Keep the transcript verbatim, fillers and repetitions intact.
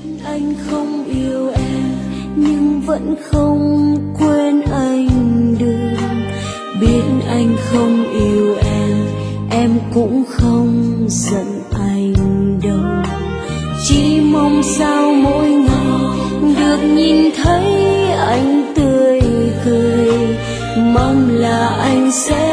Anh không yêu em nhưng vẫn không quên anh được. Biết anh không yêu em, em cũng không giận anh đâu. Chỉ mong sao mỗi ngày được nhìn thấy anh tươi cười, mong là anh sẽ